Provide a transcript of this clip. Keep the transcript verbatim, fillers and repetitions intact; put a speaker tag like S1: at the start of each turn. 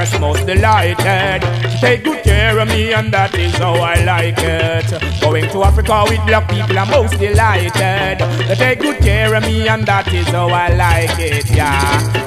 S1: express most delighted. She take good care of me and that is how I like it. Going to Africa with black people I'm most delighted. They take good care of me and that is how I like it, yeah.